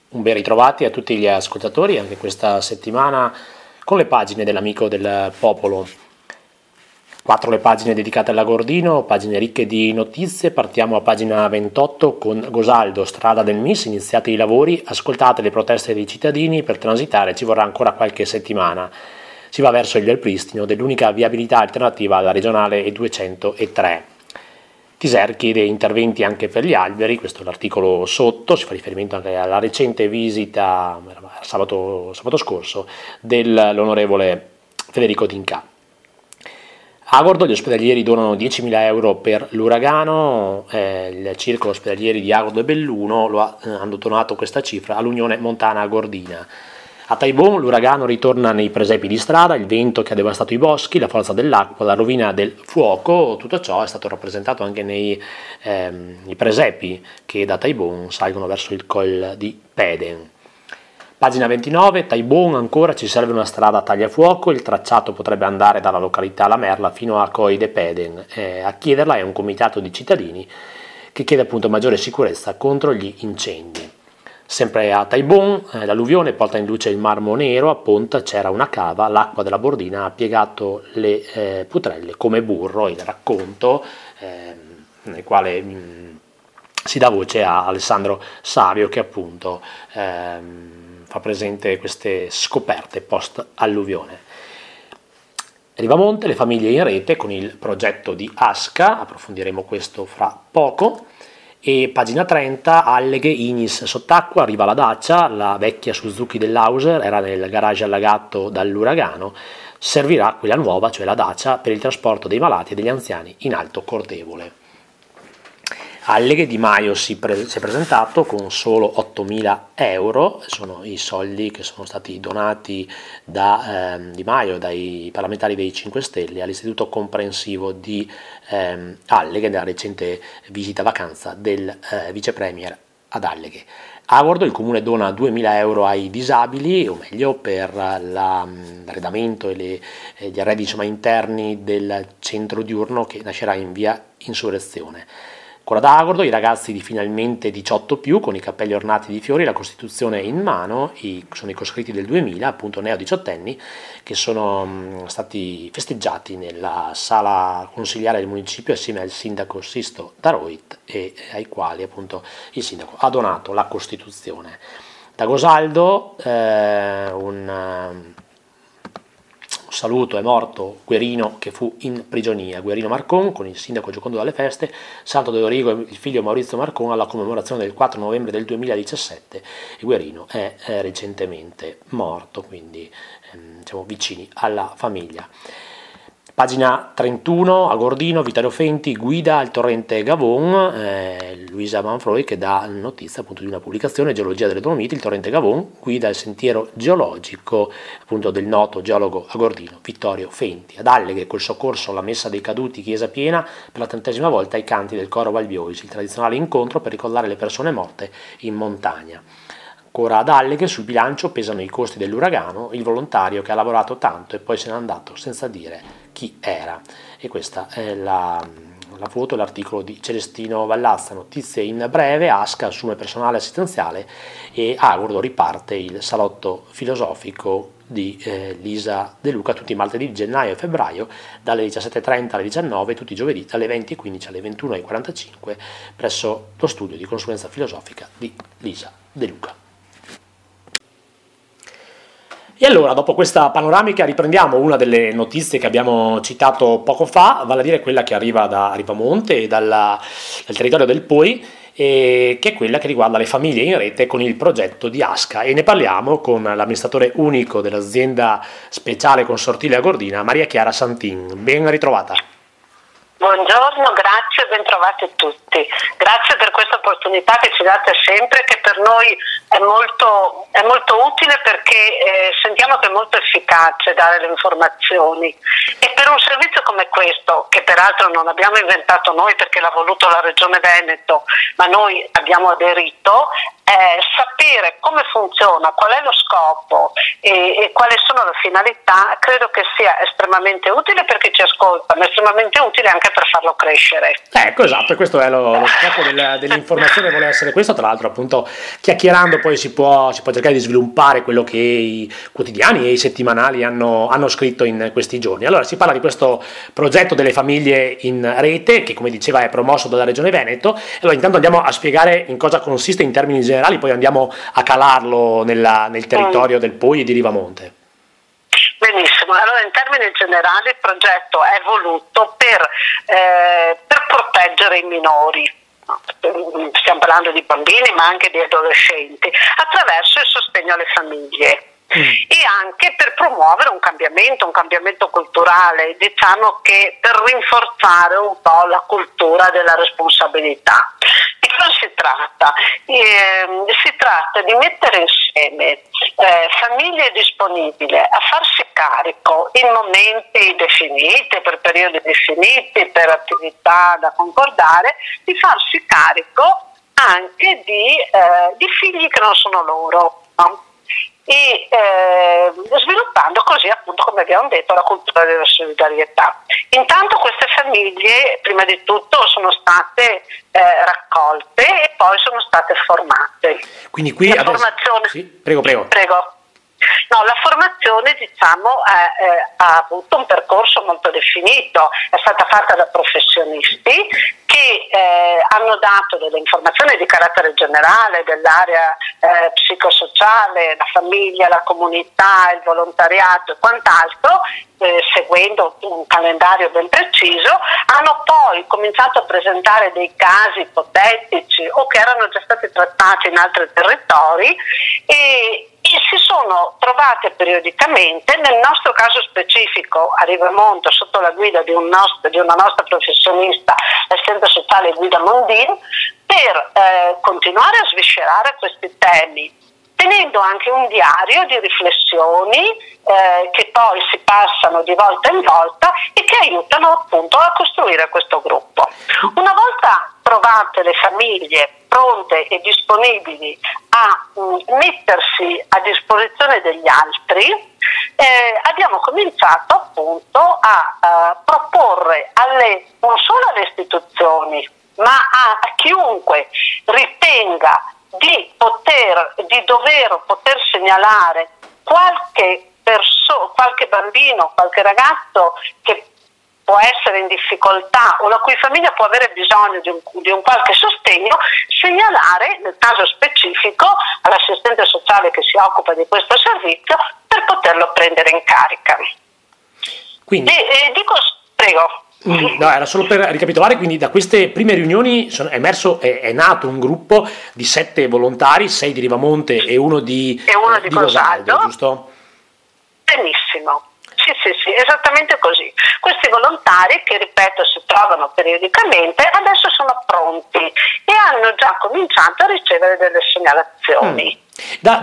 Un ben ritrovati a tutti gli ascoltatori anche questa settimana con le pagine dell'Amico del Popolo. 4 le pagine dedicate all'Agordino, pagine ricche di notizie. Partiamo a pagina 28 con Gosaldo, strada del Mis, iniziati i lavori, ascoltate le proteste dei cittadini, per transitare ci vorrà ancora qualche settimana. Si va verso il ripristino dell'unica viabilità alternativa alla regionale E203. Tiser chiede interventi anche per gli alberi, questo è l'articolo sotto, si fa riferimento anche alla recente visita sabato scorso dell'onorevole Federico D'Inca. A Agordo gli ospedalieri donano 10.000 euro per l'uragano, il circolo ospedalieri di Agordo e Belluno hanno donato questa cifra all'Unione Montana Agordina. A Taibon l'uragano ritorna nei presepi di strada, il vento che ha devastato i boschi, la forza dell'acqua, la rovina del fuoco, tutto ciò è stato rappresentato anche nei presepi che da Taibon salgono verso il Col di Peden. Pagina 29, Taibon ancora ci serve una strada a tagliafuoco, il tracciato potrebbe andare dalla località La Merla fino a Coi de Peden. A chiederla è un comitato di cittadini che chiede appunto maggiore sicurezza contro gli incendi. Sempre a Taibon, l'alluvione porta in luce il Marmo Nero, a Ponta c'era una cava, l'acqua della Bordina ha piegato le putrelle come burro, il racconto nel quale si dà voce a Alessandro Savio che appunto fa presente queste scoperte post-alluvione. Rivamonte, le famiglie in rete con il progetto di Asca, approfondiremo questo fra poco. E pagina 30, Alleghe, Ignis sott'acqua, arriva la Dacia, la vecchia Suzuki dell'Auser era nel garage allagato dall'uragano, servirà quella nuova, cioè la Dacia, per il trasporto dei malati e degli anziani in Alto Cordevole. Alleghe, Di Maio si è presentato con solo 8.000 euro, sono i soldi che sono stati donati da Di Maio, dai parlamentari dei 5 Stelle, all'Istituto Comprensivo di Alleghe, nella recente visita vacanza del vice premier ad Alleghe. A Agordo il comune dona 2.000 euro ai disabili, o meglio per l'arredamento e gli arredi interni del centro diurno che nascerà in via Insurrezione. Ancora ad Agordo, i ragazzi di finalmente 18 con i cappelli ornati di fiori, la Costituzione in mano, sono i coscritti del 2000, appunto neo-diciottenni, che sono stati festeggiati nella sala consigliare del municipio assieme al sindaco Sisto Daroit e ai quali appunto il sindaco ha donato la Costituzione. Da Gosaldo un saluto, è morto Guerino che fu in prigionia. Guerino Marcon, con il sindaco Giocondo dalle Feste, Santo De Origo e il figlio Maurizio Marcon alla commemorazione del 4 novembre del 2017 e Guerino è recentemente morto, quindi siamo vicini alla famiglia. Pagina 31, Agordino, Vittorio Fenti, guida al torrente Gavon, Luisa Manfroi che dà notizia appunto di una pubblicazione, Geologia delle Dolomiti, il torrente Gavon, guida il sentiero geologico appunto del noto geologo agordino Vittorio Fenti. Ad Alleghe col soccorso alla messa dei caduti, chiesa piena, per la 30ª volta i canti del coro Valbioisi, il tradizionale incontro per ricordare le persone morte in montagna. Ancora ad Alleghe sul bilancio pesano i costi dell'uragano, il volontario che ha lavorato tanto e poi se n'è andato senza dire chi era. E questa è la foto, l'articolo di Celestino Vallazza. Notizie in breve, Asca assume personale assistenziale e Agordo riparte il salotto filosofico di Lisa De Luca tutti i martedì, gennaio e febbraio, dalle 17.30 alle 19, tutti i giovedì dalle 20.15 alle 21.45 presso lo studio di consulenza filosofica di Lisa De Luca. E allora, dopo questa panoramica, riprendiamo una delle notizie che abbiamo citato poco fa, vale a dire quella che arriva da Ripamonte e dal territorio del Poi, che è quella che riguarda le famiglie in rete con il progetto di Asca. E ne parliamo con l'amministratore unico dell'azienda speciale consortile Agordina, Maria Chiara Santin. Ben ritrovata. Buongiorno, grazie e bentrovati a tutti. Grazie per questa opportunità che ci date sempre, che per noi è molto utile perché sentiamo che è molto efficace dare le informazioni. E per un servizio come questo, che peraltro non abbiamo inventato noi perché l'ha voluto la Regione Veneto, ma noi abbiamo aderito, sapere come funziona, qual è lo scopo e quali sono le finalità, credo che sia estremamente utile per chi ci ascolta, ma estremamente utile anche anche per farlo crescere. Ecco, esatto, questo è lo scopo dell'informazione, vuole essere questo. Tra l'altro, appunto, chiacchierando poi si può cercare di sviluppare quello che i quotidiani e i settimanali hanno scritto in questi giorni. Allora, si parla di questo progetto delle famiglie in rete, che come diceva è promosso dalla Regione Veneto. Allora, intanto andiamo a spiegare in cosa consiste in termini generali, poi andiamo a calarlo nel territorio del Poi e di Rivamonte. Benissimo, allora in termini generali il progetto è voluto per proteggere i minori, stiamo parlando di bambini ma anche di adolescenti, attraverso il sostegno alle famiglie. E anche per promuovere un cambiamento culturale, diciamo che per rinforzare un po' la cultura della responsabilità. Di cosa si tratta? Si tratta di mettere insieme famiglie disponibili a farsi carico in momenti definiti, per periodi definiti, per attività da concordare, di farsi carico anche di figli che non sono loro, no? E sviluppando così, appunto, come abbiamo detto, la cultura della solidarietà. Intanto queste famiglie prima di tutto sono state raccolte e poi sono state formate. Quindi qui la adesso... formazione... Sì, prego. No, la formazione, diciamo, ha avuto un percorso molto definito, è stata fatta da professionisti che hanno dato delle informazioni di carattere generale dell'area psicosociale, la famiglia, la comunità, il volontariato e quant'altro, seguendo un calendario ben preciso. Hanno poi cominciato a presentare dei casi ipotetici o che erano già stati trattati in altri territori e si sono trovate periodicamente, nel nostro caso specifico a Rivamonte sotto la guida di una nostra professionista, l'assistente sociale Guida Mondin, per continuare a sviscerare questi temi, tenendo anche un diario di riflessioni che poi si passano di volta in volta e che aiutano appunto a costruire questo gruppo. Una volta trovate le famiglie pronte e disponibili a mettersi a disposizione degli altri, abbiamo cominciato appunto a proporre non solo alle istituzioni, ma a chiunque ritenga di dover poter segnalare qualche bambino, qualche ragazzo che può essere in difficoltà o la cui famiglia può avere bisogno di un qualche sostegno, segnalare nel caso specifico all'assistente sociale che si occupa di questo servizio per poterlo prendere in carica. Quindi, prego. No, era solo per ricapitolare, quindi da queste prime riunioni è nato un gruppo di 7 volontari, 6 di Rivamonte e uno di Rosaldo, giusto? Benissimo. Sì, esattamente così. Questi volontari, che ripeto si trovano periodicamente, adesso sono pronti e hanno già cominciato a ricevere delle segnalazioni. Da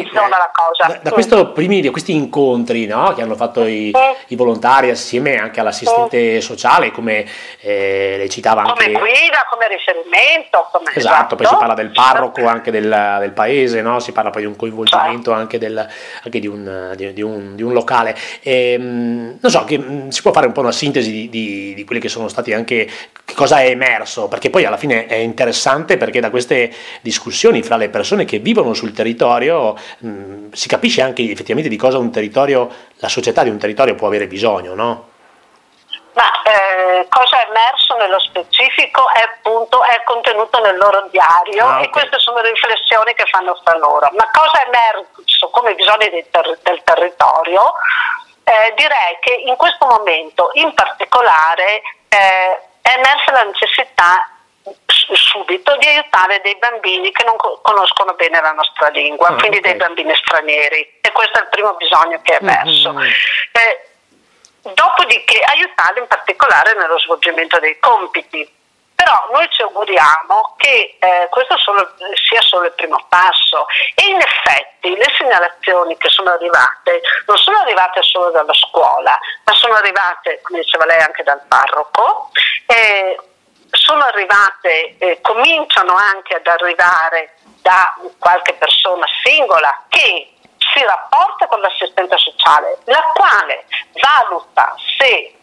questi incontri, no, che hanno fatto i volontari assieme anche all'assistente sociale, come le citava anche come guida, come riferimento, esatto, poi si parla del parroco anche del paese, no? Si parla poi di un coinvolgimento anche di un locale, non so, che si può fare un po' una sintesi di quelli che sono stati anche, che cosa è emerso, perché poi alla fine è interessante, perché da queste discussioni fra le persone che vivono sul territorio si capisce anche effettivamente di cosa la società di un territorio può avere bisogno, no? Ma cosa è emerso nello specifico è contenuto nel loro diario, okay. E queste sono riflessioni che fanno fra loro. Ma cosa è emerso come bisogni del territorio? Direi che in questo momento in particolare è emersa la necessità subito di aiutare dei bambini che non conoscono bene la nostra lingua, quindi okay. Dei bambini stranieri, e questo è il primo bisogno che è emerso. Dopodiché aiutarli in particolare nello svolgimento dei compiti. Però noi ci auguriamo che questo sia solo il primo passo, e in effetti le segnalazioni che sono arrivate non sono arrivate solo dalla scuola, ma sono arrivate, come diceva lei, anche dal parroco, sono arrivate, cominciano anche ad arrivare da qualche persona singola che si rapporta con l'assistente sociale, la quale valuta se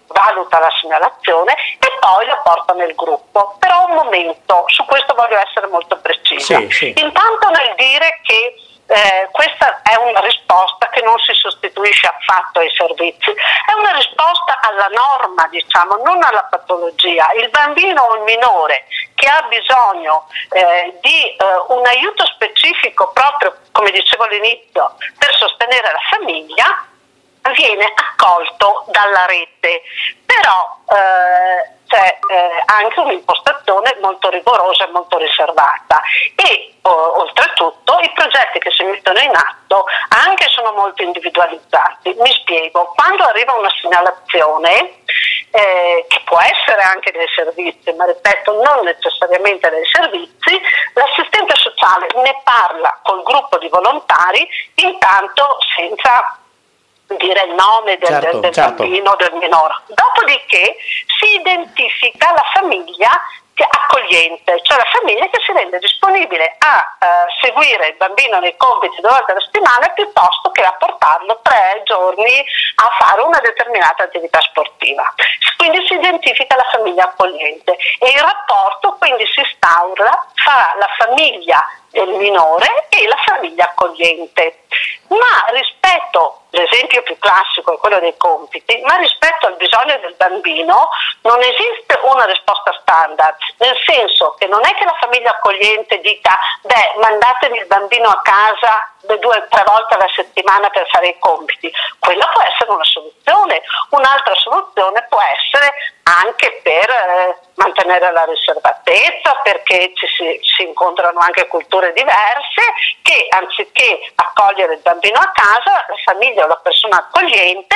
valuta la segnalazione e poi la porta nel gruppo. Però un momento, su questo voglio essere molto precisa. Sì. Intanto nel dire che questa è una risposta che non si sostituisce affatto ai servizi, è una risposta alla norma, diciamo, non alla patologia. Il bambino o il minore che ha bisogno di un aiuto specifico, proprio come dicevo all'inizio, per sostenere la famiglia, viene accolto dalla rete, però c'è anche un'impostazione molto rigorosa e molto riservata e oltretutto i progetti che si mettono in atto anche sono molto individualizzati. Mi spiego: quando arriva una segnalazione che può essere anche dei servizi, ma ripeto non necessariamente dei servizi, l'assistente sociale ne parla col gruppo di volontari, intanto senza dire il nome del bambino, del minore. Dopodiché si identifica la famiglia accogliente, cioè la famiglia che si rende disponibile a seguire il bambino nei compiti 2 volte alla settimana piuttosto che a portarlo 3 giorni a fare una determinata attività sportiva. Quindi si identifica la famiglia accogliente e il rapporto quindi si instaura fra la famiglia del minore e la famiglia accogliente. Ma rispetto, l'esempio più classico è quello dei compiti, ma rispetto al bisogno del bambino non esiste una risposta standard, nel senso che non è che la famiglia accogliente dica mandatemi il bambino a casa 2 o 3 volte alla settimana per fare i compiti. Quella può essere una soluzione. Un'altra soluzione può essere anche per mantenere la riservatezza, perché si incontrano anche culture diverse, che anziché accogliere il bambino a casa, la famiglia o la persona accogliente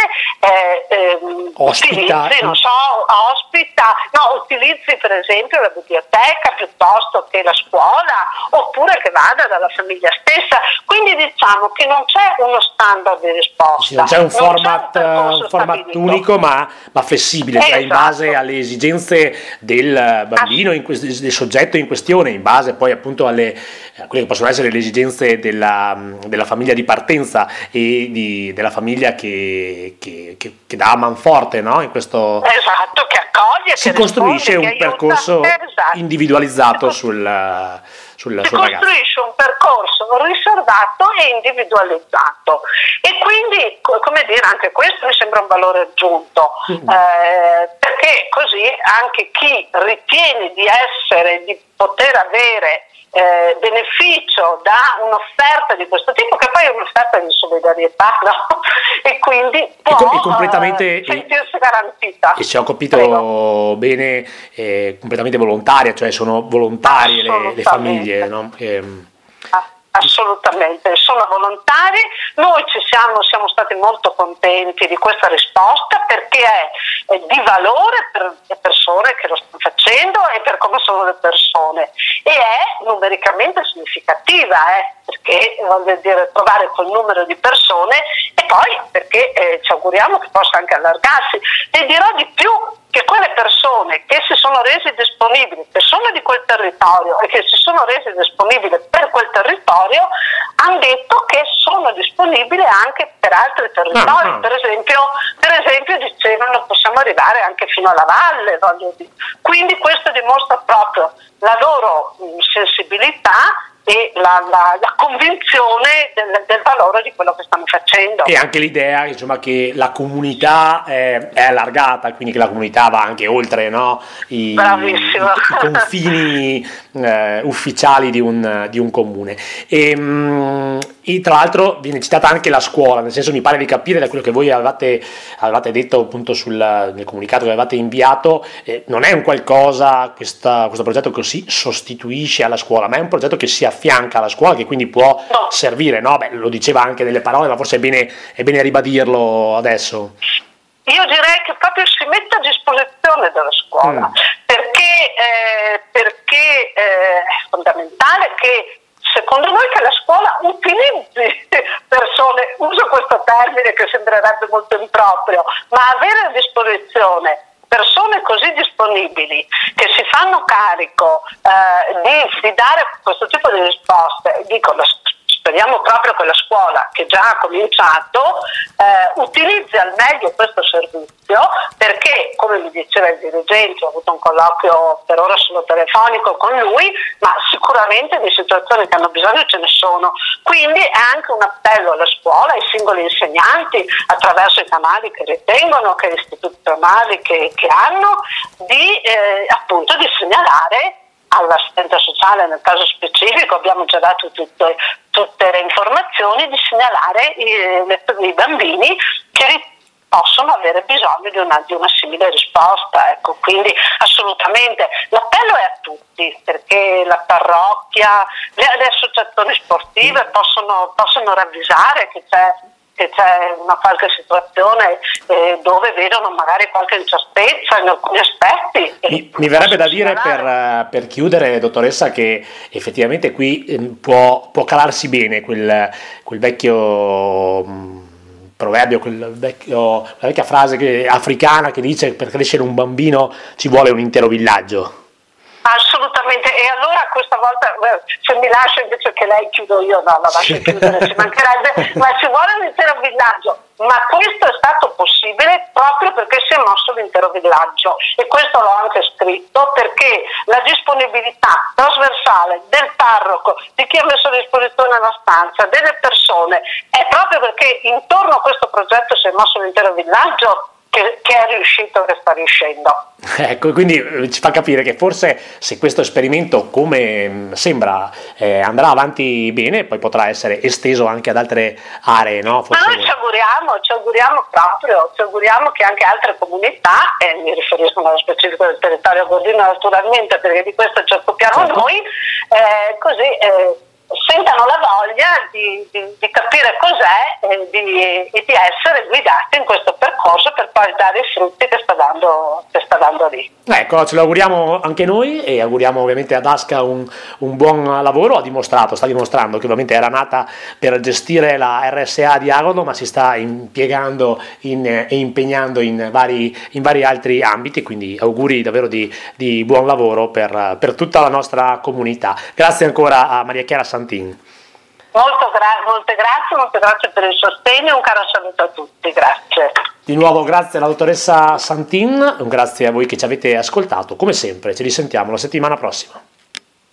utilizzi per esempio la biblioteca piuttosto che la scuola, oppure che vada dalla famiglia stessa. Quindi diciamo che non c'è uno standard di risposta. Sì, non c'è un format unico ma flessibile, cioè in base alle esigenze del bambino, del soggetto in questione, in base poi appunto a quelle che possono essere le esigenze della famiglia di partenza e della famiglia che dà manforte, no? In questo che accoglie, si costruisce un percorso individualizzato sul ragazzo. Si costruisce un percorso riservato e individualizzato e quindi, come dire, anche questo mi sembra un valore aggiunto, perché così anche chi ritiene di poter avere beneficio da un'offerta di questo tipo, che poi è un'offerta di solidarietà, no? E quindi può sentirsi garantita. E se ho capito bene, completamente volontaria, cioè sono volontarie le famiglie, no? Assolutamente, sono volontari. Noi siamo stati molto contenti di questa risposta perché è di valore per le persone che lo stanno facendo e per come sono le persone, e è numericamente significativa, perché voglio dire, provare quel numero di persone, e poi perché ci auguriamo che possa anche allargarsi. E dirò di più, che quelle persone che si sono resi disponibili, persone di quel territorio e che si sono resi disponibili per quel territorio, hanno detto che sono disponibili anche per altri territori. Per esempio dicevano possiamo arrivare anche fino alla valle, voglio dire. Quindi questo dimostra proprio la loro sensibilità e la convinzione del valore di quello che stanno facendo. E anche l'idea, insomma, che la comunità è allargata, quindi che la comunità va anche oltre, no? i confini ufficiali di un comune. E tra l'altro viene citata anche la scuola, nel senso, mi pare di capire da quello che voi avevate detto appunto nel comunicato che avevate inviato, non è un qualcosa, questo progetto che si sostituisce alla scuola, ma è un progetto che si affianca alla scuola, che quindi può servire, no? Lo diceva anche nelle parole, ma forse è bene ribadirlo adesso. Io direi che proprio si mette a disposizione della scuola, perché è fondamentale che, secondo noi, che la scuola utilizzi persone, uso questo termine che sembrerebbe molto improprio, ma avere a disposizione persone così disponibili che si fanno carico di dare questo tipo di risposte, dico speriamo proprio che la scuola, che già ha cominciato, utilizzi al meglio questo servizio, perché, come mi diceva il dirigente, ho avuto un colloquio per ora solo telefonico con lui, ma sicuramente di situazioni che hanno bisogno ce ne sono. Quindi è anche un appello alla scuola, ai singoli insegnanti, attraverso i canali che ritengono, che istituzionali che hanno, appunto di segnalare all'assistente sociale, nel caso specifico abbiamo già dato tutte le informazioni, di segnalare i bambini che possono avere bisogno di una simile risposta. Ecco, quindi assolutamente l'appello è a tutti, perché la parrocchia, le associazioni sportive possono ravvisare che c'è una qualche situazione dove vedono magari qualche incertezza in alcuni aspetti. Mi verrebbe da dire per chiudere, dottoressa, che effettivamente qui può calarsi bene quel vecchio proverbio, la vecchia frase africana che dice che per crescere un bambino ci vuole un intero villaggio. Assolutamente, e allora questa volta se mi lascia invece che lei chiudo io, no, la lascio chiudere, ci mancherebbe, ma ci vuole un intero villaggio, ma questo è stato possibile proprio perché si è mosso l'intero villaggio, e questo l'ho anche scritto, perché la disponibilità trasversale del parroco, di chi ha messo a disposizione la stanza, delle persone, è proprio perché intorno a questo progetto si è mosso l'intero villaggio che è riuscito, che sta riuscendo. Ecco, quindi ci fa capire che forse se questo esperimento, come sembra, andrà avanti bene, poi potrà essere esteso anche ad altre aree, no? Forse... Ma noi ci auguriamo che anche altre comunità, e mi riferisco nello specifico del territorio godino naturalmente, perché di questo ci occupiamo noi, così sentano la voglia di capire cos'è e di essere guidati in questo percorso per poi dare i frutti che sta dando lì. Ecco, ce lo auguriamo anche noi, e auguriamo ovviamente ad Aska un buon lavoro. Sta dimostrando che ovviamente era nata per gestire la RSA di Agono, ma si sta impiegando e impegnando in vari altri ambiti, quindi auguri davvero di buon lavoro per tutta la nostra comunità. Grazie ancora a Maria Chiara Santin. Molte grazie per il sostegno e un caro saluto a tutti, grazie. Di nuovo grazie alla dottoressa Santin, un grazie a voi che ci avete ascoltato, come sempre ci risentiamo la settimana prossima.